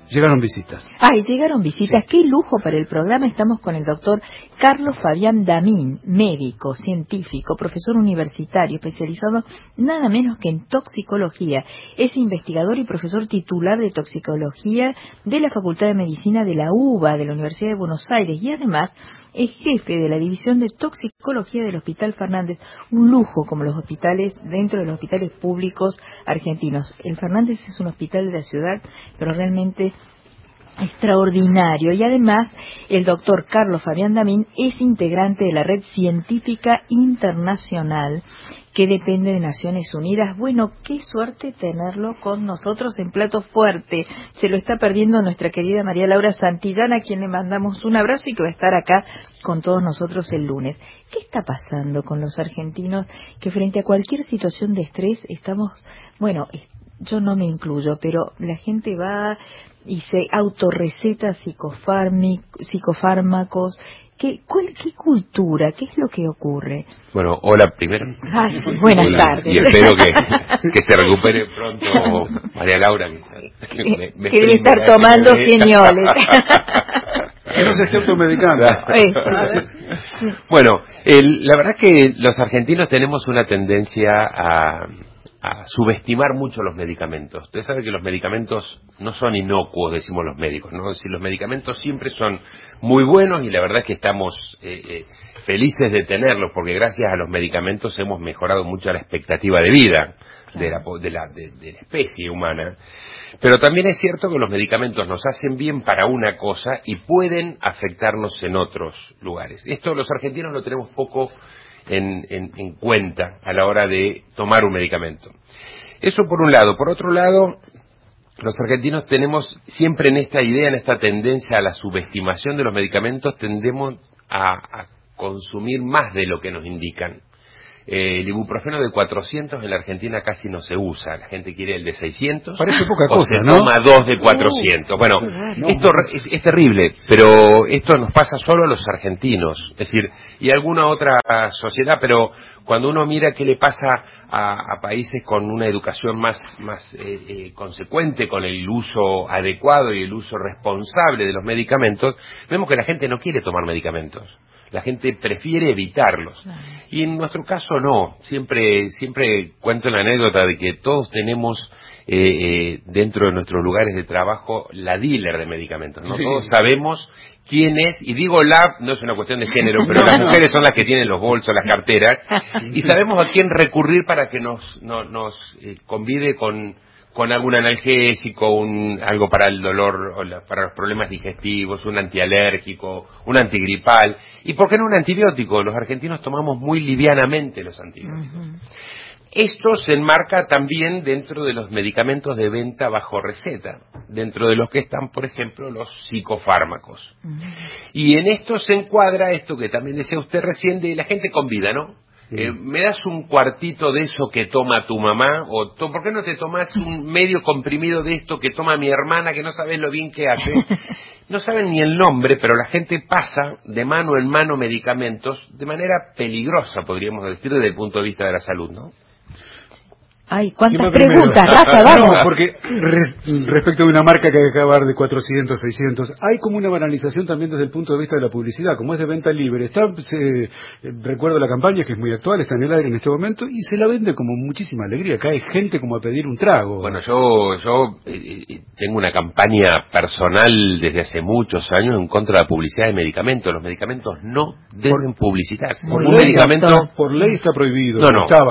Llegaron visitas. Ay, llegaron visitas. Sí. Qué lujo para el programa. Estamos con el doctor Carlos Fabián Damín, médico, científico, profesor universitario, especializado nada menos que en toxicología. Es investigador y profesor titular de toxicología de la Facultad de Medicina de la UBA, de la Universidad de Buenos Aires, y además es jefe de la División de Toxicología del Hospital Fernández. Un lujo como los hospitales, dentro de los hospitales públicos argentinos. El Fernández es un hospital de la ciudad, pero realmente extraordinario. Y además, el doctor Carlos Fabián Damín es integrante de la Red Científica Internacional que depende de Naciones Unidas. Bueno, qué suerte tenerlo con nosotros en Plato Fuerte. Se lo está perdiendo nuestra querida María Laura Santillán, a quien le mandamos un abrazo y que va a estar acá con todos nosotros el lunes. ¿Qué está pasando con los argentinos que frente a cualquier situación de estrés estamos, bueno, yo no me incluyo, pero la gente va y se autorreceta psicofármacos? ¿Qué cultura? ¿Qué es lo que ocurre? Bueno, hola primero. Ay, buenas tardes. Y espero que se recupere pronto María Laura. Que debe estar tomando Fienioles. Que no se esté automedicando. Bueno, la verdad es que los argentinos tenemos una tendencia a subestimar mucho los medicamentos. Usted sabe que los medicamentos no son inocuos, decimos los médicos, ¿no? Es decir, los medicamentos siempre son muy buenos y la verdad es que estamos felices de tenerlos porque gracias a los medicamentos hemos mejorado mucho la expectativa de vida de la especie humana. Pero también es cierto que los medicamentos nos hacen bien para una cosa y pueden afectarnos en otros lugares. Esto los argentinos lo tenemos poco en cuenta a la hora de tomar un medicamento. Eso por un lado. Por otro lado, los argentinos tenemos siempre en esta idea, en esta tendencia a la subestimación de los medicamentos, tendemos a consumir más de lo que nos indican. El ibuprofeno de 400 en la Argentina casi no se usa. La gente quiere el de 600. Parece poca o cosa, se ¿no? toma 2 de 400. Bueno, esto es terrible, pero esto nos pasa solo a los argentinos. Es decir, y a alguna otra sociedad, pero cuando uno mira qué le pasa a países con una educación más consecuente, con el uso adecuado y el uso responsable de los medicamentos, vemos que la gente no quiere tomar medicamentos. La gente prefiere evitarlos. Y en nuestro caso no. Siempre cuento la anécdota de que todos tenemos dentro de nuestros lugares de trabajo la dealer de medicamentos, ¿no? Sí. Todos sabemos quién es, y digo no es una cuestión de género, pero las mujeres son las que tienen los bolsos, las carteras, y sabemos a quién recurrir para que nos convide con algún analgésico, algo para el dolor, para los problemas digestivos, un antialérgico, un antigripal, y ¿por qué no un antibiótico? Los argentinos tomamos muy livianamente los antibióticos. Uh-huh. Esto se enmarca también dentro de los medicamentos de venta bajo receta, dentro de los que están, por ejemplo, los psicofármacos. Uh-huh. Y en esto se encuadra esto que también decía usted recién, de la gente con vida, ¿no? ¿Me das un cuartito de eso que toma tu mamá? ¿O por qué no te tomas un medio comprimido de esto que toma mi hermana, que no sabes lo bien que hace? No saben ni el nombre, pero la gente pasa de mano en mano medicamentos de manera peligrosa, podríamos decir, desde el punto de vista de la salud, ¿no? Ay, cuántas preguntas, Rafa, vamos. No, porque respecto de una marca que acaba de 400, 600, hay como una banalización también desde el punto de vista de la publicidad, como es de venta libre. Recuerdo la campaña, que es muy actual, está en el aire en este momento, y se la vende como muchísima alegría. Cae gente como a pedir un trago. Bueno, yo tengo una campaña personal desde hace muchos años en contra de la publicidad de medicamentos. Los medicamentos no deben publicitarse. Por ley está prohibido.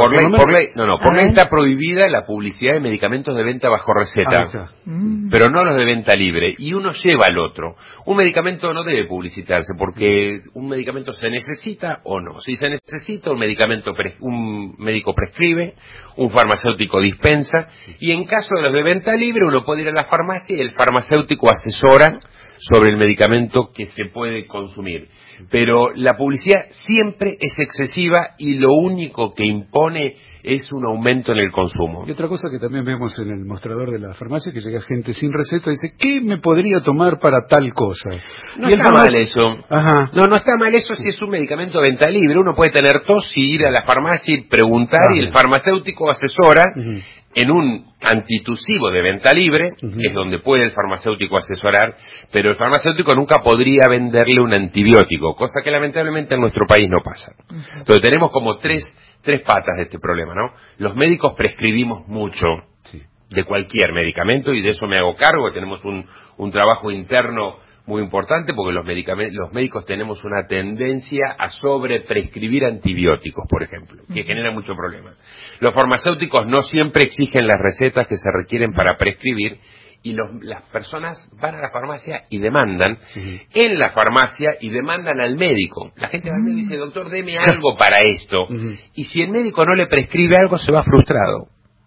Por ley está prohibida la publicidad de medicamentos de venta bajo receta, pero no los de venta libre, y uno lleva al otro. Un medicamento no debe publicitarse porque un medicamento se necesita o no. Si se necesita, un médico prescribe, un farmacéutico dispensa, y en caso de los de venta libre uno puede ir a la farmacia y el farmacéutico asesora sobre el medicamento que se puede consumir. Pero la publicidad siempre es excesiva y lo único que impone es un aumento en el consumo. Y otra cosa que también vemos en el mostrador de la farmacia, que llega gente sin receta y dice, ¿qué me podría tomar para tal cosa? No y está mal eso. Ajá. No está mal eso si es un medicamento de venta libre. Uno puede tener tos y ir a la farmacia y preguntar, y el farmacéutico asesora. En un antitusivo de venta libre, es donde puede el farmacéutico asesorar, pero el farmacéutico nunca podría venderle un antibiótico, cosa que lamentablemente en nuestro país no pasa. Entonces tenemos como tres patas de este problema, ¿no? Los médicos prescribimos mucho de cualquier medicamento, y de eso me hago cargo. Tenemos un trabajo interno muy importante, porque los médicos tenemos una tendencia a sobreprescribir antibióticos, por ejemplo, que genera mucho problema. Los farmacéuticos no siempre exigen las recetas que se requieren para prescribir, y las personas van a la farmacia y demandan en la farmacia y demandan al médico. La gente va al médico y dice, doctor, deme algo para esto. Y si el médico no le prescribe algo, se va frustrado.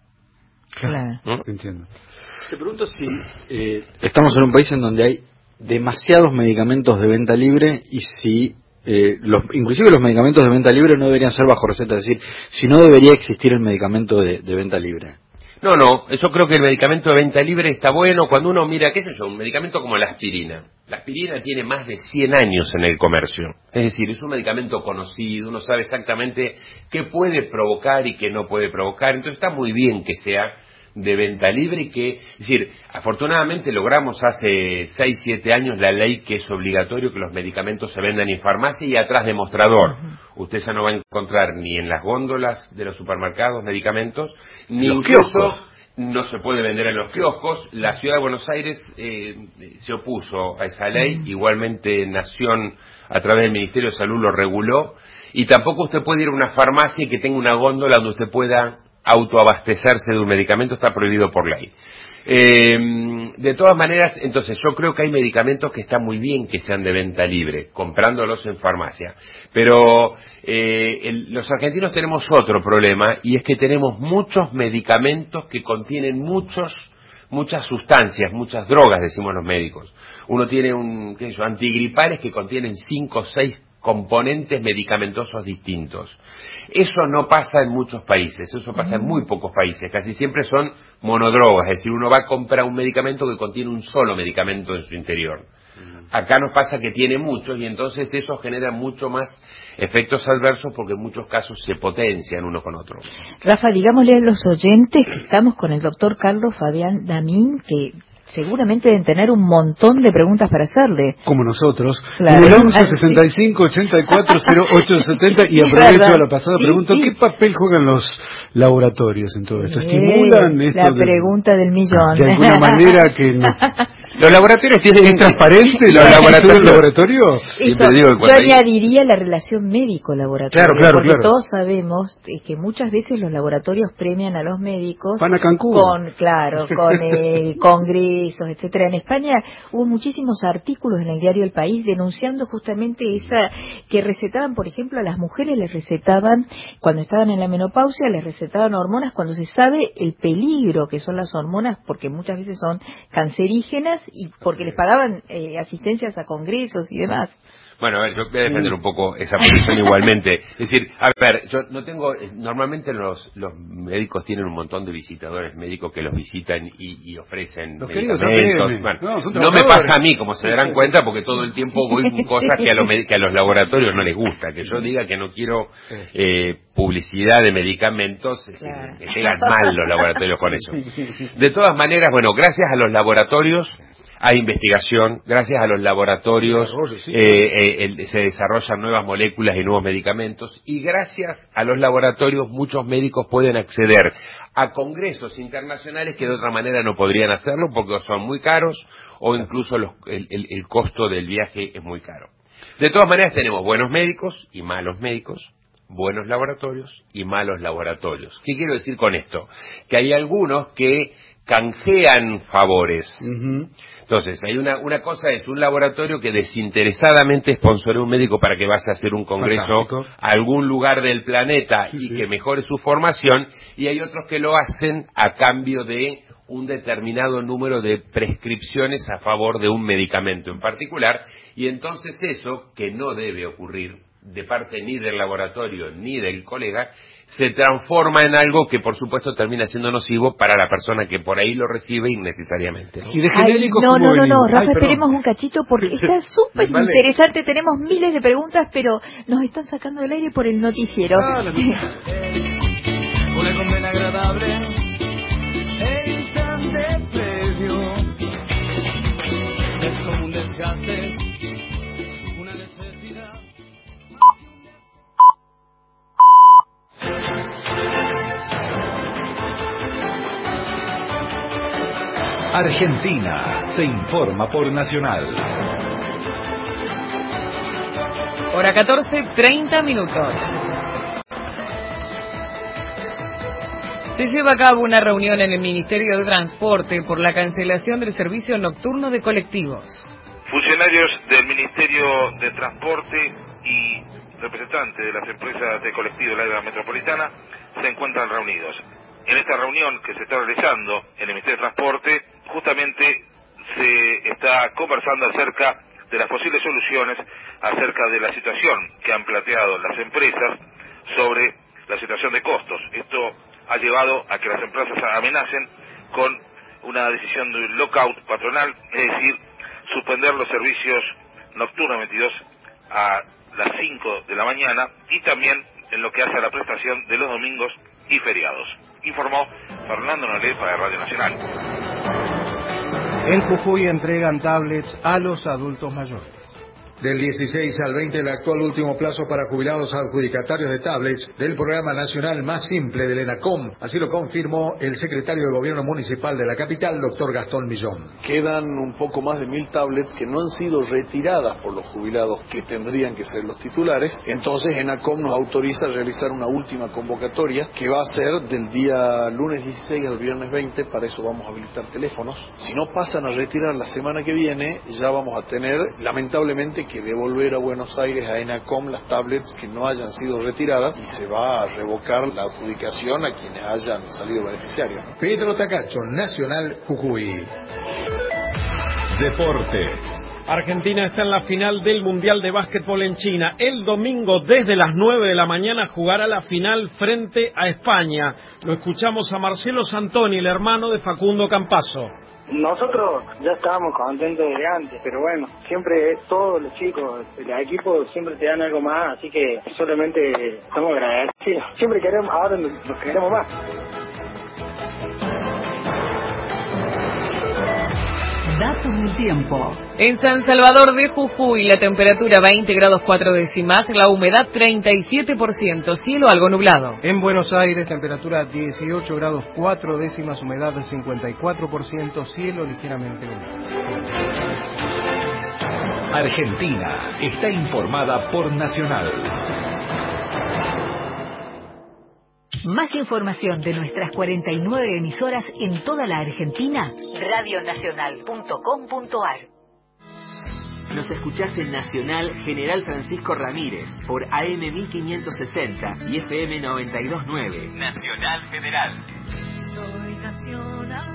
Claro. ¿No? Entiendo. Te pregunto si estamos en un país en donde hay demasiados medicamentos de venta libre, y si inclusive los medicamentos de venta libre no deberían ser bajo receta, es decir, si no debería existir el medicamento de venta libre. No, yo creo que el medicamento de venta libre está bueno cuando uno mira, qué sé yo, un medicamento como la aspirina. La aspirina tiene más de 100 años en el comercio. Es decir, es un medicamento conocido, uno sabe exactamente qué puede provocar y qué no puede provocar. Entonces está muy bien que sea de venta libre, y que, es decir, afortunadamente logramos hace 6, 7 años la ley que es obligatorio que los medicamentos se vendan en farmacia y atrás de mostrador. Usted ya no va a encontrar ni en las góndolas de los supermercados medicamentos, ni incluso no se puede vender en los kioscos. La Ciudad de Buenos Aires se opuso a esa ley, igualmente Nación a través del Ministerio de Salud lo reguló, y tampoco usted puede ir a una farmacia y que tenga una góndola donde usted pueda autoabastecerse de un medicamento, está prohibido por ley. De todas maneras, entonces yo creo que hay medicamentos que están muy bien que sean de venta libre, comprándolos en farmacia, pero los argentinos tenemos otro problema, y es que tenemos muchos medicamentos que contienen muchas sustancias, muchas drogas, decimos los médicos. Uno tiene antigripales que contienen 5 o 6 componentes medicamentosos distintos. Eso no pasa en muchos países, eso pasa en muy pocos países, casi siempre son monodrogas, es decir, uno va a comprar un medicamento que contiene un solo medicamento en su interior. Acá nos pasa que tiene muchos, y entonces eso genera mucho más efectos adversos, porque en muchos casos se potencian uno con otro. Rafa, digámosle a los oyentes que estamos con el doctor Carlos Fabián Damín, que seguramente deben tener un montón de preguntas para hacerle. Como nosotros. Claro. En el 11 65 84 08 70, y aprovecho a la pasada pregunta, ¿qué papel juegan los laboratorios en todo esto? ¿Estimulan esto? La pregunta del millón. De alguna manera que no. Los laboratorios tienen... ¿Es transparente los laboratorio? Eso, yo añadiría la relación médico-laboratorio. Claro. Porque todos sabemos que muchas veces los laboratorios premian a los médicos. Van a Cancún. Con congresos, etcétera. En España hubo muchísimos artículos en el diario El País denunciando justamente esa, que recetaban, por ejemplo, a las mujeres les recetaban, cuando estaban en la menopausia, les recetaban hormonas cuando se sabe el peligro que son las hormonas, porque muchas veces son cancerígenas, y porque les pagaban asistencias a congresos y demás. Bueno, a ver, yo voy a defender un poco esa posición igualmente. Es decir, a ver, yo no tengo... Normalmente los médicos tienen un montón de visitadores médicos que los visitan y ofrecen los medicamentos. Bueno, no me pasa a mí, como se darán cuenta, porque todo el tiempo voy con cosas que a los laboratorios no les gusta. Que yo diga que no quiero publicidad de medicamentos, claro. Me pegan mal los laboratorios con eso. De todas maneras, bueno, gracias a los laboratorios hay investigación, gracias a los laboratorios se desarrollan nuevas moléculas y nuevos medicamentos, y gracias a los laboratorios muchos médicos pueden acceder a congresos internacionales que de otra manera no podrían hacerlo porque son muy caros, o incluso el costo del viaje es muy caro. De todas maneras tenemos buenos médicos y malos médicos, buenos laboratorios y malos laboratorios. ¿Qué quiero decir con esto? Que hay algunos que canjean favores. Entonces, hay una cosa, es un laboratorio que desinteresadamente sponsorea un médico para que vaya a hacer un congreso a algún lugar del planeta que mejore su formación, y hay otros que lo hacen a cambio de un determinado número de prescripciones a favor de un medicamento en particular, y entonces eso, que no debe ocurrir, de parte ni del laboratorio ni del colega, se transforma en algo que por supuesto termina siendo nocivo para la persona que por ahí lo recibe innecesariamente, ¿no? Y de genéricos, no, Rafa, Ay, esperemos un cachito porque está súper interesante, tenemos miles de preguntas, pero nos están sacando del aire por el noticiero. Una condena agradable e instante previo, es como un desgaste, una necesidad. Argentina se informa por Nacional. Hora 14:30. Se lleva a cabo una reunión en el Ministerio de Transporte por la cancelación del servicio nocturno de colectivos. Funcionarios del Ministerio de Transporte y representantes de las empresas de colectivos de la área metropolitana se encuentran reunidos. En esta reunión que se está realizando en el Ministerio de Transporte, justamente se está conversando acerca de las posibles soluciones, acerca de la situación que han planteado las empresas sobre la situación de costos. Esto ha llevado a que las empresas amenacen con una decisión de lockout patronal, es decir, suspender los servicios nocturnos 22 a las 5 de la mañana y también en lo que hace a la prestación de los domingos y feriados. Informó Fernando Nolé para Radio Nacional. En Jujuy entregan tablets a los adultos mayores. Del 16 al 20, el actual último plazo para jubilados adjudicatarios de tablets del programa nacional más simple del ENACOM. Así lo confirmó el secretario de Gobierno Municipal de la capital, doctor Gastón Millón. Quedan un poco más de 1000 tablets que no han sido retiradas por los jubilados que tendrían que ser los titulares. Entonces ENACOM nos autoriza a realizar una última convocatoria que va a ser del día lunes 16 al viernes 20. Para eso vamos a habilitar teléfonos. Si no pasan a retirar la semana que viene, ya vamos a tener, lamentablemente, que devolver a Buenos Aires a ENACOM las tablets que no hayan sido retiradas y se va a revocar la adjudicación a quienes hayan salido beneficiarios. Pedro Tacacho, Nacional, Jujuy. Deportes. Argentina está en la final del Mundial de Básquetbol en China. El domingo desde las 9 de la mañana jugará la final frente a España. Lo escuchamos a Marcelo Santoni, el hermano de Facundo Campazzo. Nosotros ya estábamos contentos desde antes, pero bueno, siempre todos los chicos, el equipo siempre te dan algo más, así que solamente estamos agradecidos. Siempre queremos, ahora nos queremos más. Datos del tiempo. En San Salvador de Jujuy, la temperatura 20 grados 4 décimas, la humedad 37%, cielo algo nublado. En Buenos Aires, temperatura 18 grados 4 décimas, humedad del 54%, cielo ligeramente nublado. Argentina está informada por Nacional. Más información de nuestras 49 emisoras en toda la Argentina, radionacional.com.ar. Nos escuchás en Nacional General Francisco Ramírez por AM 1560 y FM 92.9. Nacional Federal. Soy Nacional.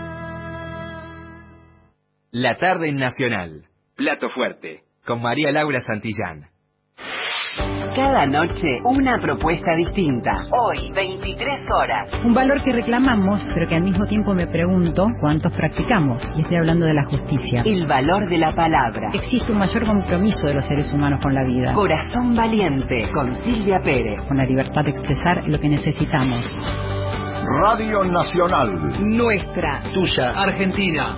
La tarde en Nacional. Plato fuerte. Con María Laura Santillán. Cada noche una propuesta distinta. Hoy, 23 horas. Un valor que reclamamos, pero que al mismo tiempo me pregunto cuántos practicamos. Y estoy hablando de la justicia. El valor de la palabra. Existe un mayor compromiso de los seres humanos con la vida. Corazón valiente, con Silvia Pérez. Con la libertad de expresar lo que necesitamos. Radio Nacional. Nuestra. Tuya. Argentina.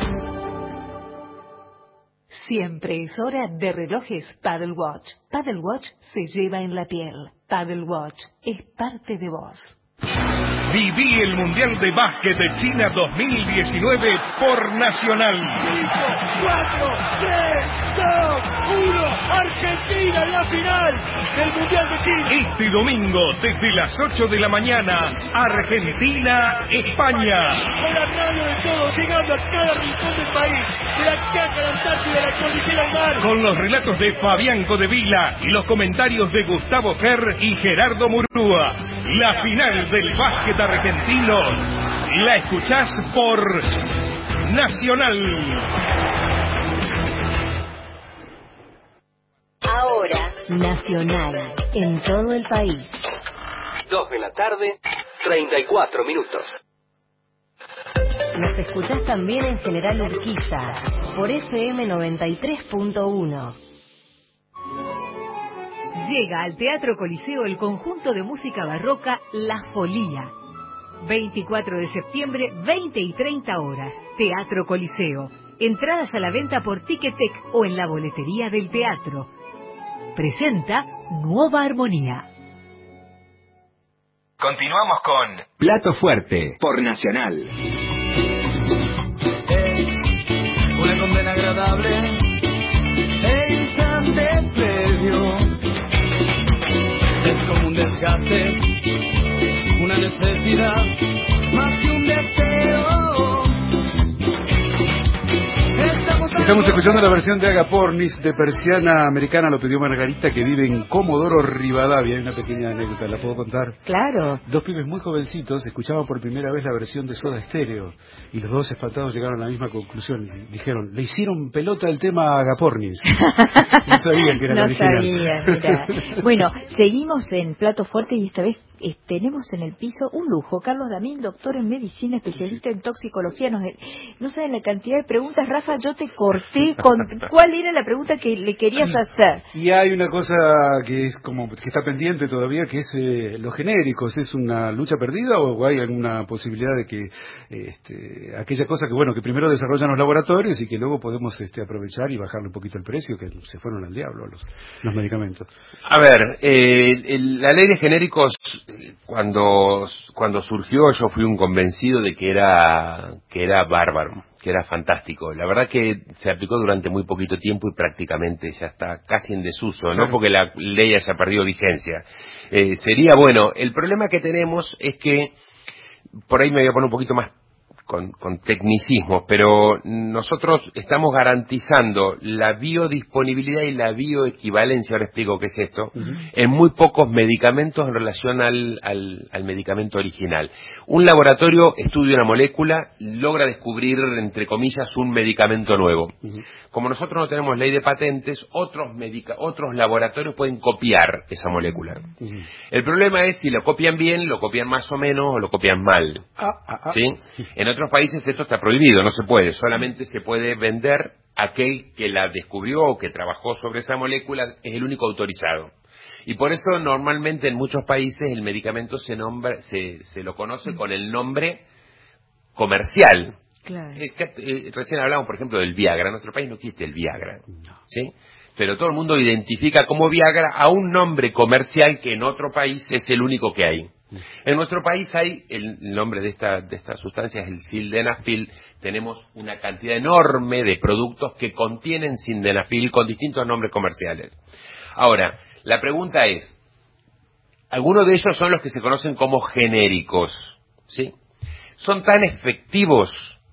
Siempre es hora de relojes Paddle Watch. Paddle Watch se lleva en la piel. Paddle Watch es parte de vos. Viví el Mundial de Básquet de China 2019 por Nacional. 5, 4, 3, 2, 1, Argentina en la final del Mundial de China. Este domingo, desde las 8 de la mañana, Argentina-España. Con la radio de todos, llegando a cada rincón del país, de la Caca, la Antártida, la Cordillera al Mar. Con los relatos de Fabián Codevila y los comentarios de Gustavo Ger y Gerardo Murúa. La final del básquet argentino la escuchás por Nacional. Ahora Nacional, en todo el país. 2 de la tarde, 34 minutos. Nos escuchás también en General Urquiza, por FM 93.1. Llega al Teatro Coliseo el conjunto de música barroca La Folía. 24 de septiembre, 20 y 30 horas. Teatro Coliseo. Entradas a la venta por Ticketek o en la boletería del teatro. Presenta Nueva Armonía. Continuamos con Plato Fuerte por Nacional. Una condena agradable, el instante previo. Es como un desgaste, una necesidad, más que un deseo. Estamos escuchando la versión de Agapornis de Persiana Americana, lo pidió Margarita, que vive en Comodoro Rivadavia. Hay una pequeña anécdota, ¿la puedo contar? Claro. 2 pibes muy jovencitos escuchaban por primera vez la versión de Soda Stereo y los 2 espantados llegaron a la misma conclusión. Dijeron, le hicieron pelota el tema a Agapornis. No sabían que era la original. No sabían, mira. Bueno, seguimos en Plato Fuerte y esta vez tenemos en el piso un lujo. Carlos Damín, doctor en medicina, especialista en toxicología. No saben la cantidad de preguntas. Rafa, yo te corté con cuál era la pregunta que le querías hacer. Y hay una cosa que es como que está pendiente todavía, que es los genéricos. ¿Es una lucha perdida o hay alguna posibilidad de que aquella cosa que primero desarrollan los laboratorios y que luego podemos aprovechar y bajarle un poquito el precio, que se fueron al diablo los medicamentos? A ver, la ley de genéricos, cuando surgió, yo fui un convencido de que era bárbaro, que era fantástico. La verdad que se aplicó durante muy poquito tiempo y prácticamente ya está casi en desuso, claro. No porque la ley haya perdido vigencia. Sería bueno. El problema que tenemos es que, por ahí me voy a poner un poquito más con tecnicismos, pero nosotros estamos garantizando la biodisponibilidad y la bioequivalencia, ahora explico qué es esto, en muy pocos medicamentos en relación al medicamento original. Un laboratorio estudia una molécula, logra descubrir, entre comillas, un medicamento nuevo. Como nosotros no tenemos ley de patentes, otros laboratorios pueden copiar esa molécula. El problema es si lo copian bien, lo copian más o menos, o lo copian mal. ¿Sí? En otros países esto está prohibido, no se puede, solamente se puede vender aquel que la descubrió o que trabajó sobre esa molécula, es el único autorizado. Y por eso normalmente en muchos países el medicamento se lo conoce con el nombre comercial. Claro. Recién hablamos, por ejemplo, del Viagra. En nuestro país no existe el Viagra, ¿sí? Pero todo el mundo identifica como Viagra a un nombre comercial que en otro país es el único que hay. En nuestro país hay, el nombre de esta sustancia es el sildenafil. Tenemos una cantidad enorme de productos que contienen sildenafil con distintos nombres comerciales. Ahora, la pregunta es, algunos de ellos son los que se conocen como genéricos, ¿sí? ¿Son tan efectivos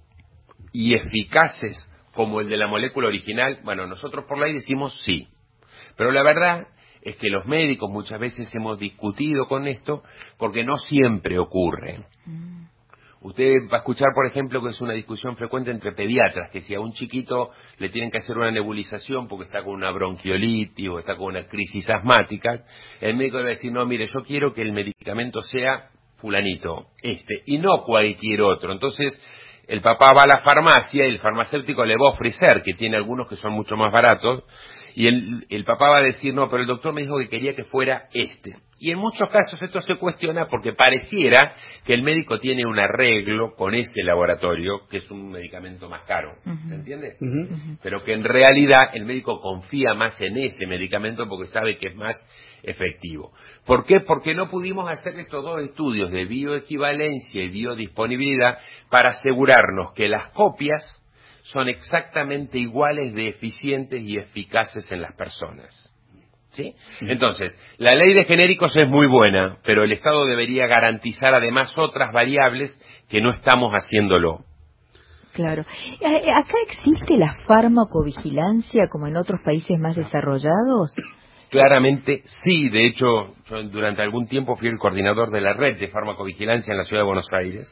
y eficaces como el de la molécula original? Bueno, nosotros por ley decimos sí, pero la verdad es que los médicos muchas veces hemos discutido con esto porque no siempre ocurre. Usted va a escuchar, por ejemplo, que es una discusión frecuente entre pediatras, que si a un chiquito le tienen que hacer una nebulización porque está con una bronquiolitis o está con una crisis asmática, el médico le va a decir, no, mire, yo quiero que el medicamento sea fulanito, y no cualquier otro. Entonces, el papá va a la farmacia y el farmacéutico le va a ofrecer, que tiene algunos que son mucho más baratos, y el papá va a decir, no, pero el doctor me dijo que quería que fuera este. Y en muchos casos esto se cuestiona porque pareciera que el médico tiene un arreglo con ese laboratorio, que es un medicamento más caro, ¿se entiende? Pero que en realidad el médico confía más en ese medicamento porque sabe que es más efectivo. ¿Por qué? Porque no pudimos hacer estos 2 estudios de bioequivalencia y biodisponibilidad para asegurarnos que las copias son exactamente iguales de eficientes y eficaces en las personas. ¿Sí? Entonces, la ley de genéricos es muy buena, pero el Estado debería garantizar además otras variables que no estamos haciéndolo. Claro. ¿Acá existe la farmacovigilancia como en otros países más desarrollados? Claramente sí, de hecho, yo durante algún tiempo fui el coordinador de la red de farmacovigilancia en la ciudad de Buenos Aires.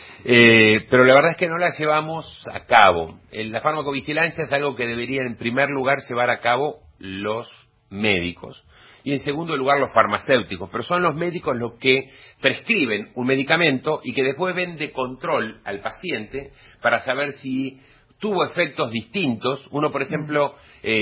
Pero la verdad es que no la llevamos a cabo. La farmacovigilancia es algo que deberían en primer lugar llevar a cabo los médicos. Y en segundo lugar los farmacéuticos, pero son los médicos los que prescriben un medicamento y que después ven de control al paciente para saber si tuvo efectos distintos. Uno, por ejemplo,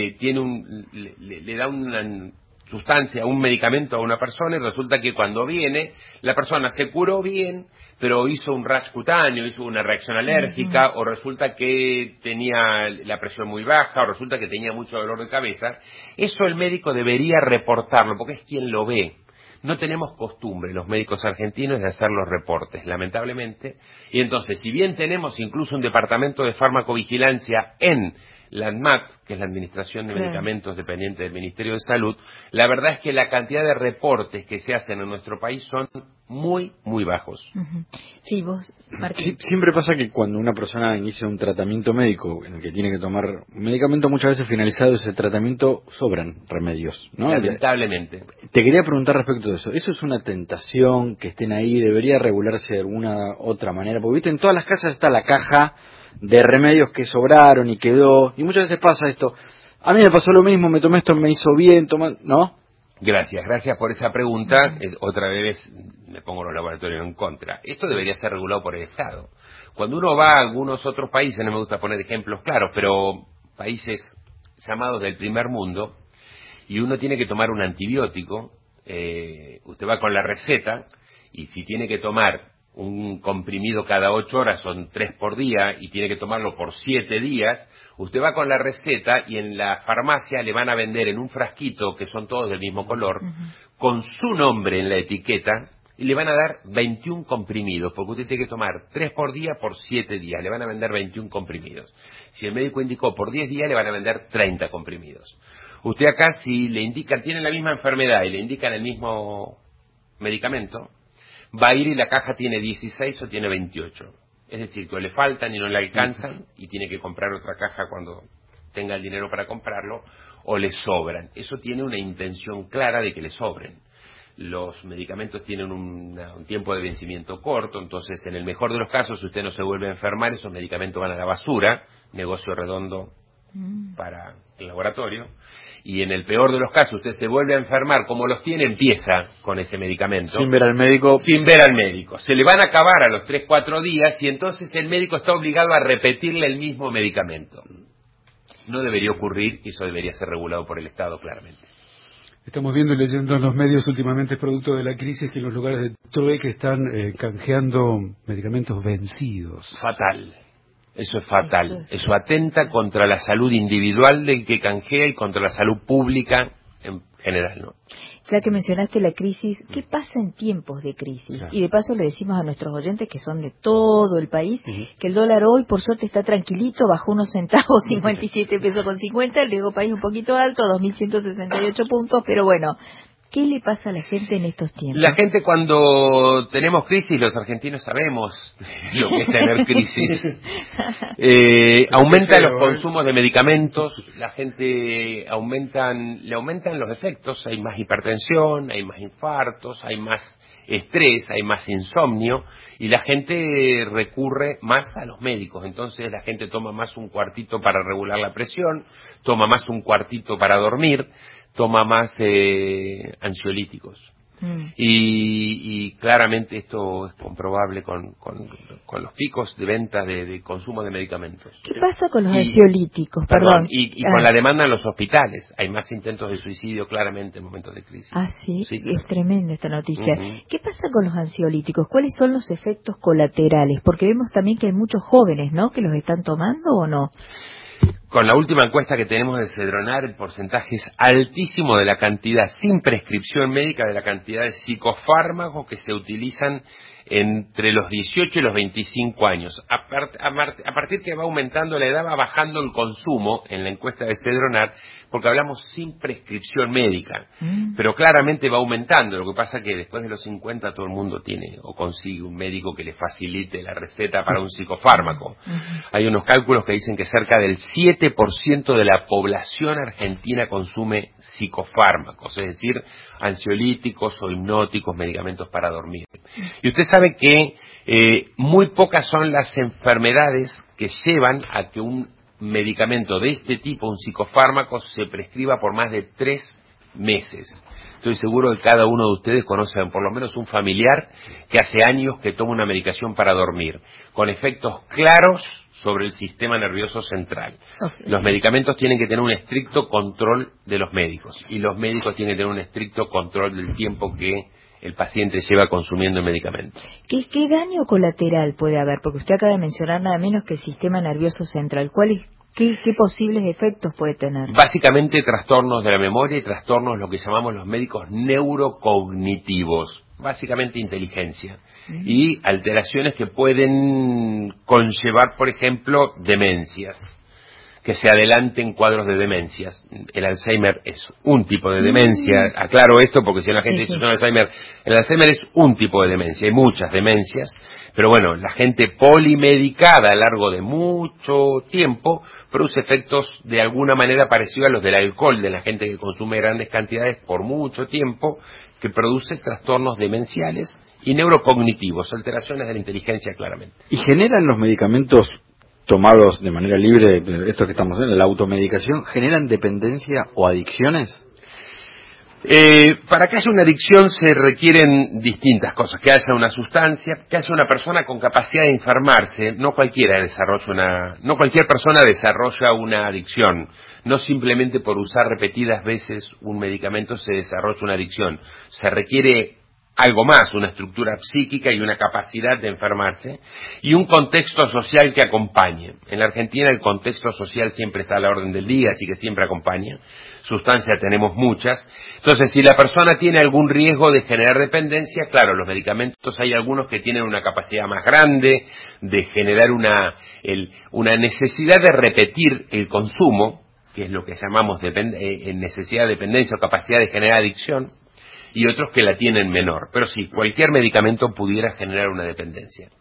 le da una sustancia, un medicamento a una persona y resulta que cuando viene, la persona se curó bien, pero hizo un rash cutáneo, hizo una reacción alérgica, o resulta que tenía la presión muy baja, o resulta que tenía mucho dolor de cabeza. Eso el médico debería reportarlo, porque es quien lo ve. No tenemos costumbre, los médicos argentinos, de hacer los reportes, lamentablemente. Y entonces, si bien tenemos incluso un departamento de farmacovigilancia en la ANMAT, que es la Administración de Medicamentos dependiente del Ministerio de Salud, la verdad es que la cantidad de reportes que se hacen en nuestro país son muy, muy bajos. Sí, vos, Martín. Siempre pasa que cuando una persona inicia un tratamiento médico en el que tiene que tomar un medicamento, muchas veces finalizado ese tratamiento sobran remedios, ¿no? Lamentablemente. Te quería preguntar respecto de eso. ¿Eso es una tentación que estén ahí? ¿Debería regularse de alguna otra manera? Porque viste, en todas las casas está la caja de remedios que sobraron y quedó, y muchas veces pasa esto. A mí me pasó lo mismo, me tomé esto, me hizo bien, ¿no? Gracias por esa pregunta. Otra vez me pongo los laboratorios en contra. Esto debería ser regulado por el Estado. Cuando uno va a algunos otros países, no me gusta poner ejemplos claros, pero países llamados del primer mundo, y uno tiene que tomar un antibiótico, usted va con la receta, y si tiene que tomar un comprimido cada 8 horas, son 3 por día, y tiene que tomarlo por 7 días, usted va con la receta y en la farmacia le van a vender en un frasquito, que son todos del mismo color, con su nombre en la etiqueta, y le van a dar 21 comprimidos, porque usted tiene que tomar 3 por día por 7 días, le van a vender 21 comprimidos. Si el médico indicó por 10 días, le van a vender 30 comprimidos. Usted acá, si le indican, tiene la misma enfermedad y le indican el mismo medicamento, va a ir y la caja tiene 16 o tiene 28. Es decir, que o le faltan y no le alcanzan y tiene que comprar otra caja cuando tenga el dinero para comprarlo, o le sobran. Eso tiene una intención clara de que le sobren. Los medicamentos tienen un tiempo de vencimiento corto, entonces en el mejor de los casos, si usted no se vuelve a enfermar, esos medicamentos van a la basura, negocio redondo para el laboratorio. Y en el peor de los casos, usted se vuelve a enfermar, como los tiene, empieza con ese medicamento. Sin ver al médico. Sin ver al médico. Se le van a acabar a los 3-4 días y entonces el médico está obligado a repetirle el mismo medicamento. No debería ocurrir y eso debería ser regulado por el Estado, claramente. Estamos viendo y leyendo en los medios últimamente, producto de la crisis, que en los lugares de trueque están canjeando medicamentos vencidos. Fatal. Eso es fatal. Eso atenta contra la salud individual del que canjea y contra la salud pública en general, ¿no? Ya que mencionaste la crisis, ¿qué pasa en tiempos de crisis? Claro. Y de paso le decimos a nuestros oyentes, que son de todo el país, que el dólar hoy, por suerte, está tranquilito, bajó unos centavos, 57 pesos con 50, el Diego País un poquito alto, 2.168 puntos, pero bueno, ¿qué le pasa a la gente en estos tiempos? La gente, cuando tenemos crisis, los argentinos sabemos lo que es tener crisis. Aumentan los consumos de medicamentos, la gente le aumentan los efectos, hay más hipertensión, hay más infartos, hay más estrés, hay más insomnio, y la gente recurre más a los médicos. Entonces la gente toma más un cuartito para regular la presión, toma más un cuartito para dormir, toma más ansiolíticos. Y claramente esto es comprobable con los picos de venta de consumo de medicamentos. ¿Qué pasa con los ansiolíticos? Perdón. Y con la demanda en los hospitales. Hay más intentos de suicidio claramente en momentos de crisis. Ah, sí, sí, es tremenda esta noticia. ¿Qué pasa con los ansiolíticos? ¿Cuáles son los efectos colaterales? Porque vemos también que hay muchos jóvenes, ¿no?, que los están tomando, ¿o no? Con la última encuesta que tenemos de Cedronar, el porcentaje es altísimo de la cantidad, sin prescripción médica, de la cantidad de psicofármacos que se utilizan entre los 18 y los 25 años. A partir que va aumentando la edad, va bajando el consumo en la encuesta de Cedronar, porque hablamos sin prescripción médica. Pero claramente va aumentando. Lo que pasa es que después de los 50 todo el mundo tiene o consigue un médico que le facilite la receta para un psicofármaco. Hay unos cálculos que dicen que cerca del 7% de la población argentina consume psicofármacos, es decir, ansiolíticos o hipnóticos, medicamentos para dormir. Y usted sabe que muy pocas son las enfermedades que llevan a que un medicamento de este tipo, un psicofármaco, se prescriba por más de 3 meses. Estoy seguro que cada uno de ustedes conoce por lo menos un familiar que hace años que toma una medicación para dormir, con efectos claros sobre el sistema nervioso central. Los medicamentos tienen que tener un estricto control de los médicos, y los médicos tienen que tener un estricto control del tiempo que el paciente lleva consumiendo el medicamento. ¿Qué daño colateral puede haber? Porque usted acaba de mencionar nada menos que el sistema nervioso central. ¿Qué posibles efectos puede tener? Básicamente trastornos de la memoria y trastornos, lo que llamamos los médicos neurocognitivos, básicamente inteligencia, y alteraciones que pueden conllevar, por ejemplo, demencias, que se adelanten cuadros de demencias. El Alzheimer es un tipo de demencia, aclaro esto porque si la gente dice Alzheimer, el Alzheimer es un tipo de demencia, hay muchas demencias, pero bueno, la gente polimedicada a lo largo de mucho tiempo produce efectos de alguna manera parecidos a los del alcohol, de la gente que consume grandes cantidades por mucho tiempo, que produce trastornos demenciales y neurocognitivos, alteraciones de la inteligencia claramente. ¿Y generan los medicamentos tomados de manera libre, de esto que estamos viendo, la automedicación, generan dependencia o adicciones? Para que haya una adicción se requieren distintas cosas, que haya una sustancia, que haya una persona con capacidad de enfermarse. No cualquier persona desarrolla una adicción. No simplemente por usar repetidas veces un medicamento se desarrolla una adicción. Se requiere algo más, una estructura psíquica y una capacidad de enfermarse, y un contexto social que acompañe. En la Argentina el contexto social siempre está a la orden del día, así que siempre acompaña. Sustancias tenemos muchas. Entonces, si la persona tiene algún riesgo de generar dependencia, claro, los medicamentos hay algunos que tienen una capacidad más grande de generar una necesidad de repetir el consumo, que es lo que llamamos necesidad de dependencia o capacidad de generar adicción, y otros que la tienen menor. Pero sí, cualquier medicamento pudiera generar una dependencia.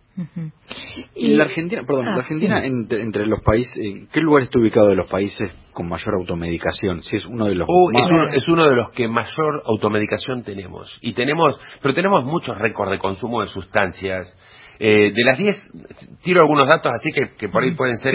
Y la Argentina, entre los países, ¿en qué lugar está ubicado de los países con mayor automedicación? Si es uno de los es uno de los que mayor automedicación tenemos. Pero tenemos muchos récords de consumo de sustancias. De las 10, tiro algunos datos así que por ahí pueden ser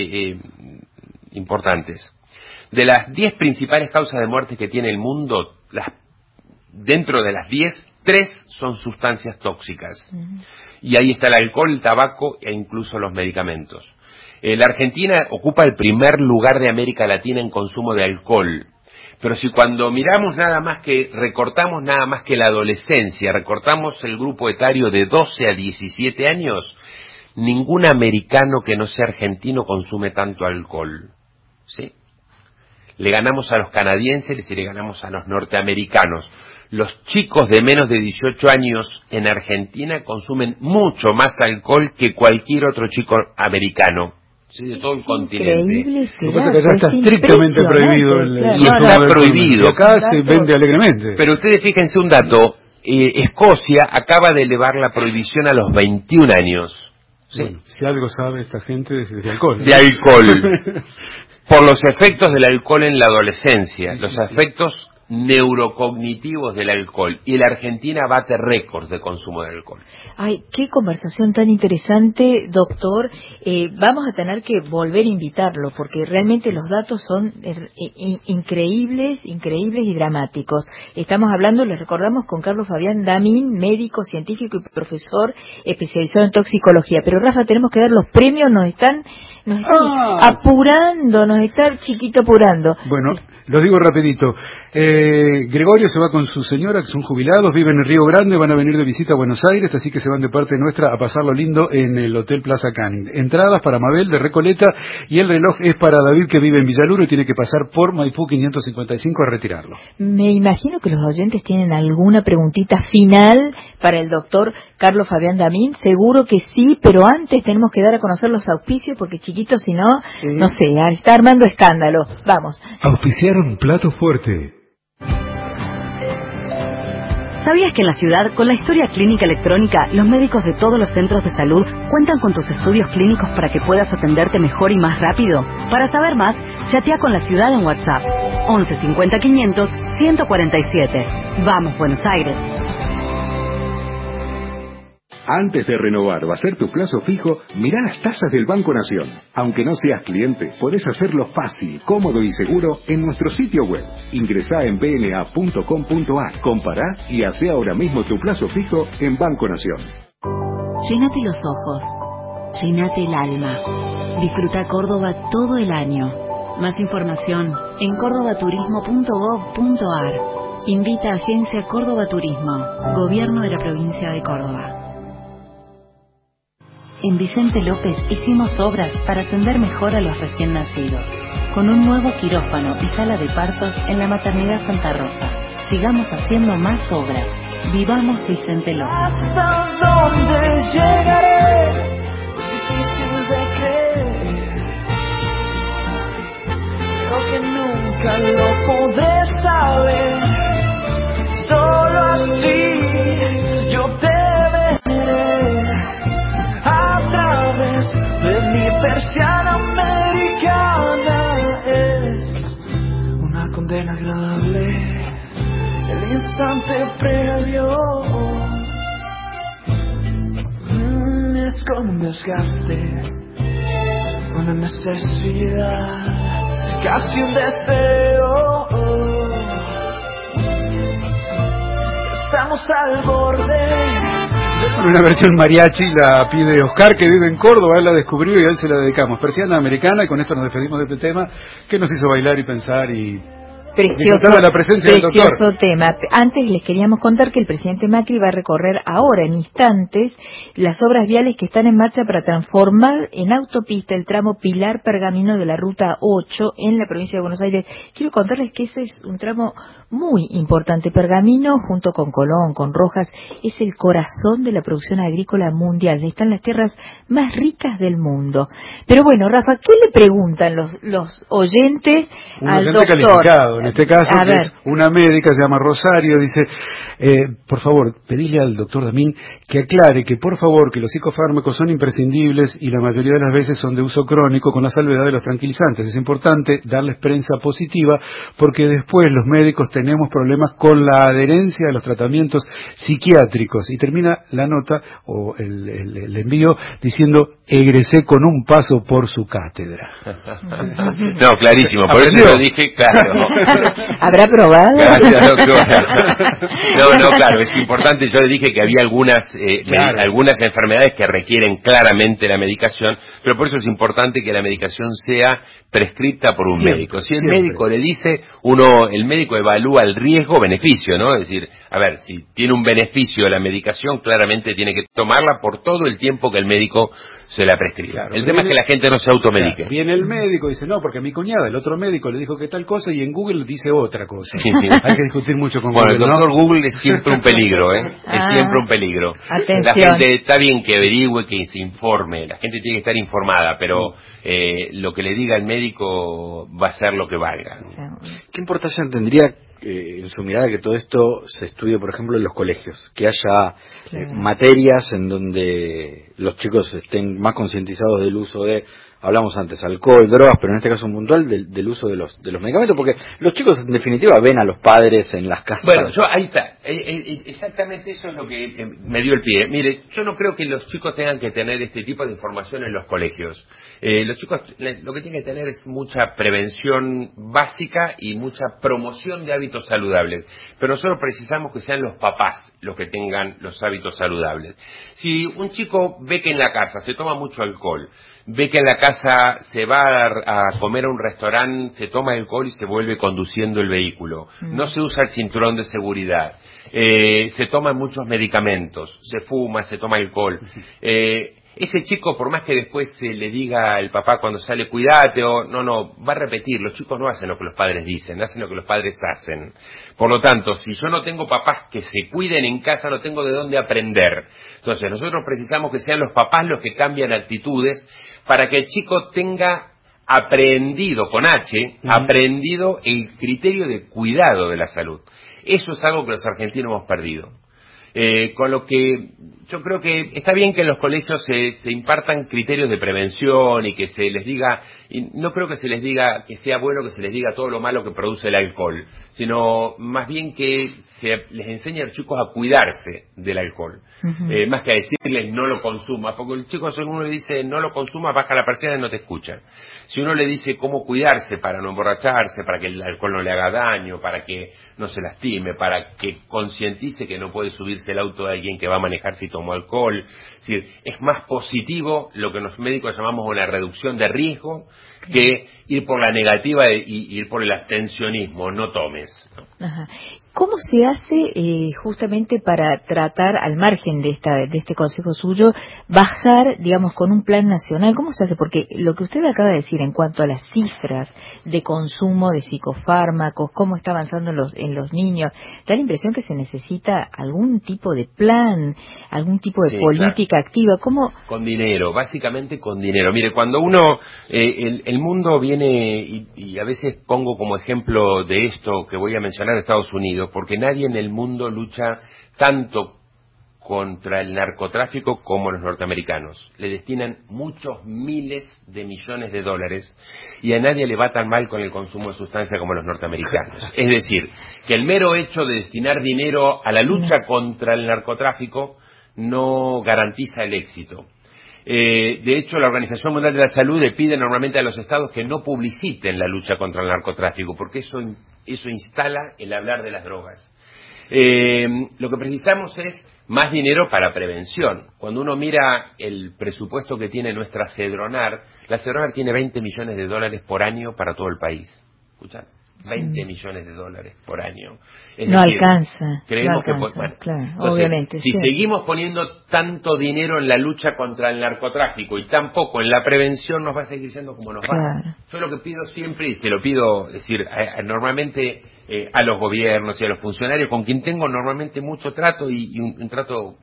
importantes. De las 10 principales causas de muerte que tiene el mundo, dentro de las 10, 3 son sustancias tóxicas. Y ahí está el alcohol, el tabaco e incluso los medicamentos. La Argentina ocupa el primer lugar de América Latina en consumo de alcohol. Pero si cuando miramos recortamos nada más que la adolescencia, recortamos el grupo etario de 12 a 17 años, ningún americano que no sea argentino consume tanto alcohol. ¿Sí? Le ganamos a los canadienses y le ganamos a los norteamericanos. Los chicos de menos de 18 años en Argentina consumen mucho más alcohol que cualquier otro chico americano. Sí, de todo el continente. Lo que pasa es que allá está estrictamente prohibido. Y está prohibido. Acá se vende alegremente. Pero ustedes fíjense un dato. Escocia acaba de elevar la prohibición a los 21 años. ¿Sí? Bueno, si algo sabe esta gente es de alcohol, ¿no? De alcohol. Por los efectos del alcohol en la adolescencia, los efectos neurocognitivos del alcohol, y la Argentina bate récords de consumo de alcohol. Ay, qué conversación tan interesante, doctor. Vamos a tener que volver a invitarlo porque realmente los datos son increíbles y dramáticos. Estamos hablando, les recordamos, con Carlos Fabián Damín, médico, científico y profesor especializado en toxicología. Pero Rafa, tenemos que dar los premios, nos están apurando, nos está chiquito apurando. Bueno, los digo rapidito. Gregorio se va con su señora, que son jubilados, viven en Río Grande, van a venir de visita a Buenos Aires, así que se van de parte nuestra a pasarlo lindo en el Hotel Plaza Canning. Entradas para Mabel de Recoleta, y el reloj es para David, que vive en Villaluro y tiene que pasar por Maipú 555 a retirarlo. Me imagino que los oyentes tienen alguna preguntita final para el doctor Carlos Fabián Damín. Seguro que sí, pero antes tenemos que dar a conocer los auspicios, porque chiquitos, si no, no sé, está armando escándalo. Vamos. Auspiciaron Plato Fuerte. ¿Sabías que en la ciudad, con la historia clínica electrónica, los médicos de todos los centros de salud cuentan con tus estudios clínicos para que puedas atenderte mejor y más rápido? Para saber más, chatea con la ciudad en WhatsApp 11 50 500 147. Vamos, Buenos Aires. Antes de renovar o hacer tu plazo fijo, mirá las tasas del Banco Nación. Aunque no seas cliente, podés hacerlo fácil, cómodo y seguro en nuestro sitio web. Ingresá en bna.com.ar, compará y hacé ahora mismo tu plazo fijo en Banco Nación. Llénate los ojos, llénate el alma. Disfruta Córdoba todo el año. Más información en cordobaturismo.gov.ar. Invita a Agencia Córdoba Turismo, Gobierno de la Provincia de Córdoba. En Vicente López hicimos obras para atender mejor a los recién nacidos, con un nuevo quirófano y sala de partos en la Maternidad Santa Rosa. Sigamos haciendo más obras. Vivamos Vicente López. ¿Hasta dónde llegaré? Difícil de creer. Creo que nunca lo podré saber. Solo así yo te veré a través de mi persiana americana. Es una condena agradable, el instante previo. Es como un desgaste, una necesidad, casi un deseo. Estamos al borde. Una versión mariachi la pide Oscar, que vive en Córdoba. Él la descubrió y a él se la dedicamos. Persiana Americana, y con esto nos despedimos de este tema que nos hizo bailar y pensar y Precioso, la presencia del doctor. precioso tema. Antes les queríamos contar que el presidente Macri va a recorrer ahora, en instantes, las obras viales que están en marcha para transformar en autopista el tramo Pilar Pergamino de la Ruta 8 en la provincia de Buenos Aires. Quiero contarles que ese es un tramo muy importante. Pergamino, junto con Colón, con Rojas, es el corazón de la producción agrícola mundial. Están las tierras más ricas del mundo. Pero bueno, Rafa, ¿qué le preguntan los oyentes al doctor? Calificado. En este caso, que es una médica, se llama Rosario, dice, por favor, pedile al doctor Damín que aclare que, por favor, que los psicofármacos son imprescindibles y la mayoría de las veces son de uso crónico con la salvedad de los tranquilizantes. Es importante darles prensa positiva porque después los médicos tenemos problemas con la adherencia a los tratamientos psiquiátricos. Y termina la nota o el envío diciendo, egresé con un paso por su cátedra. No, clarísimo, por eso lo dije, claro. ¿Habrá probado? Gracias, doctora. No, claro, es importante. Yo le dije que había algunas enfermedades que requieren claramente la medicación, pero por eso es importante que la medicación sea prescripta por un médico. Si el médico le dice, el médico evalúa el riesgo-beneficio, ¿no? Es decir, a ver, si tiene un beneficio la medicación, claramente tiene que tomarla por todo el tiempo que el médico se la prescribe. Claro, el tema es que la gente no se automedique. Claro, viene el médico y dice, no, porque mi cuñada, el otro médico le dijo que tal cosa y en Google dice otra cosa. Sí. Hay que discutir mucho con Google. Bueno, el doctor Google es siempre un peligro, ¿eh? Es siempre un peligro. Atención. La gente está bien que averigüe, que se informe, la gente tiene que estar informada, pero lo que le diga el médico va a ser lo que valga. ¿Qué importancia tendría en su mirada que todo esto se estudie, por ejemplo, en los colegios? Que haya materias en donde los chicos estén más concientizados del uso de, hablamos antes, alcohol, drogas, pero en este caso puntual del uso de los medicamentos, porque los chicos en definitiva ven a los padres en las casas. Bueno, ahí está, exactamente eso es lo que me dio el pie. Mire, yo no creo que los chicos tengan que tener este tipo de información en los colegios. Los chicos lo que tienen que tener es mucha prevención básica y mucha promoción de hábitos saludables, pero nosotros precisamos que sean los papás los que tengan los hábitos saludables. Si un chico ve que en la casa se toma mucho alcohol, ve que en la casa se va a comer a un restaurante, se toma alcohol y se vuelve conduciendo el vehículo, no se usa el cinturón de seguridad, se toman muchos medicamentos, se fuma, se toma alcohol, ese chico, por más que después se le diga al papá cuando sale, cuídate, no, va a repetir. Los chicos no hacen lo que los padres dicen, hacen lo que los padres hacen. Por lo tanto, si yo no tengo papás que se cuiden en casa, no tengo de dónde aprender. Entonces, nosotros precisamos que sean los papás los que cambian actitudes para que el chico tenga aprendido, con H, aprendido el criterio de cuidado de la salud. Eso es algo que los argentinos hemos perdido. Con lo que yo creo que está bien que en los colegios se impartan criterios de prevención y que se les diga, y no creo que se les diga que sea bueno que se les diga todo lo malo que produce el alcohol, sino más bien que se les enseñe a los chicos a cuidarse del alcohol, más que a decirles no lo consuma, porque el chico, si uno le dice no lo consuma, baja la persiana y no te escucha. Si uno le dice cómo cuidarse para no emborracharse, para que el alcohol no le haga daño, para que no se lastime, para que concientice que no puede subirse el auto de alguien que va a manejar si tomó alcohol, es decir, es más positivo lo que los médicos llamamos una reducción de riesgo que ir por la negativa y ir por el abstencionismo, no tomes, ¿no? Ajá. ¿Cómo se hace justamente para tratar, al margen de este consejo suyo, bajar, digamos, con un plan nacional? ¿Cómo se hace? Porque lo que usted acaba de decir en cuanto a las cifras de consumo de psicofármacos, cómo está avanzando en los niños, da la impresión que se necesita algún tipo de plan, algún tipo de política activa. ¿Cómo? Con dinero, básicamente con dinero. Mire, cuando uno, el mundo viene, y a veces pongo como ejemplo de esto que voy a mencionar Estados Unidos, porque nadie en el mundo lucha tanto contra el narcotráfico como los norteamericanos. Le destinan muchos miles de millones de dólares y a nadie le va tan mal con el consumo de sustancia como los norteamericanos. Es decir, que el mero hecho de destinar dinero a la lucha contra el narcotráfico no garantiza el éxito. De hecho, la Organización Mundial de la Salud le pide normalmente a los estados que no publiciten la lucha contra el narcotráfico, porque eso instala el hablar de las drogas. Lo que precisamos es más dinero para prevención. Cuando uno mira el presupuesto que tiene nuestra Cedronar, la Cedronar tiene 20 millones de dólares por año para todo el país. ¿Escuchan? 20 millones de dólares por año. Es no decir, alcanza. Creemos no alcanza, que... Bueno, claro, entonces, obviamente. Si seguimos poniendo tanto dinero en la lucha contra el narcotráfico y tan poco en la prevención, nos va a seguir siendo como nos va. Yo lo que pido siempre, y te lo pido, es decir, normalmente a los gobiernos y a los funcionarios, con quien tengo normalmente mucho trato y un trato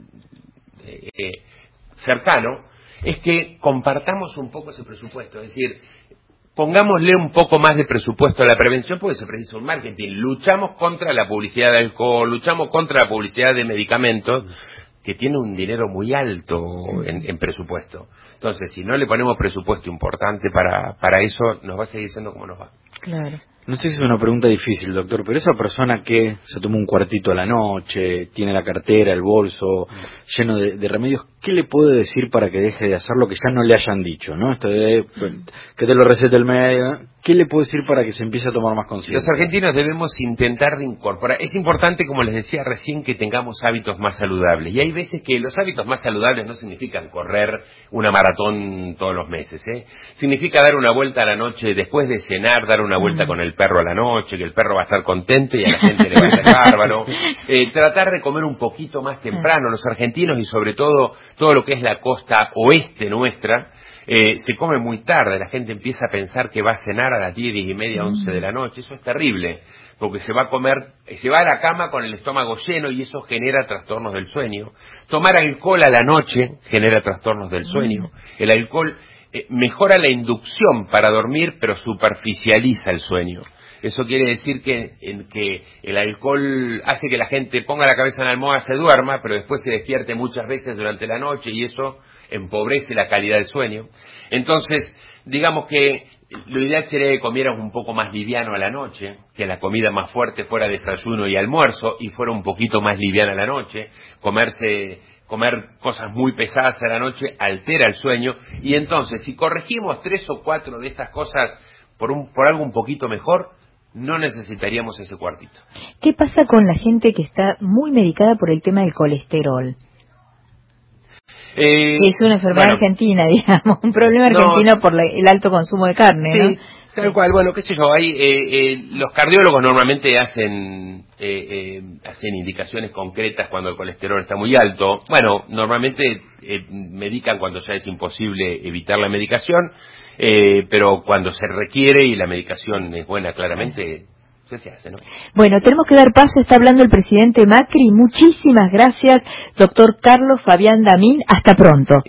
cercano, es que compartamos un poco ese presupuesto. Es decir, pongámosle un poco más de presupuesto a la prevención porque se precisa un marketing. Luchamos contra la publicidad de alcohol, luchamos contra la publicidad de medicamentos, que tiene un dinero muy alto en presupuesto. Entonces, si no le ponemos presupuesto importante para eso, nos va a seguir siendo como nos va. Claro. No sé si es una pregunta difícil, doctor, pero esa persona que se toma un cuartito a la noche, tiene la cartera, el bolso lleno de remedios, ¿qué le puede decir para que deje de hacer lo que ya no le hayan dicho, ¿no? Esto de que te lo recete el médico, ¿qué le puede decir para que se empiece a tomar más conciencia? Los argentinos debemos intentar de incorporar. Es importante, como les decía recién, que tengamos hábitos más saludables. Y hay veces que los hábitos más saludables no significan correr una maratón todos los meses, ¿eh? Significa dar una vuelta a la noche después de cenar, dar una vuelta con el perro a la noche, que el perro va a estar contento y a la gente le va a estar bárbaro. Tratar de comer un poquito más temprano. Los argentinos y sobre todo lo que es la costa oeste nuestra, se come muy tarde. La gente empieza a pensar que va a cenar a las 10, 10 y media, 11 de la noche. Eso es terrible, porque se va a comer, se va a la cama con el estómago lleno y eso genera trastornos del sueño. Tomar alcohol a la noche genera trastornos del sueño. El alcohol mejora la inducción para dormir, pero superficializa el sueño. Eso quiere decir que el alcohol hace que la gente ponga la cabeza en la almohada, se duerma, pero después se despierte muchas veces durante la noche y eso empobrece la calidad del sueño. Entonces, digamos que lo ideal sería que comieras un poco más liviano a la noche, que la comida más fuerte fuera desayuno y almuerzo y fuera un poquito más liviana a la noche. Comer cosas muy pesadas a la noche altera el sueño y entonces si corregimos 3 o 4 de estas cosas por algo un poquito mejor, no necesitaríamos ese cuartito. ¿Qué pasa con la gente que está muy medicada por el tema del colesterol? Es una enfermedad argentina, digamos, un problema argentino por el alto consumo de carne, sí, ¿no? Tal cual, bueno, qué sé yo, los cardiólogos normalmente hacen indicaciones concretas cuando el colesterol está muy alto. Bueno, normalmente medican cuando ya es imposible evitar la medicación, pero cuando se requiere y la medicación es buena, claramente se hace, ¿no? Bueno, tenemos que dar paso, está hablando el presidente Macri. Muchísimas gracias, doctor Carlos Fabián Damín. Hasta pronto.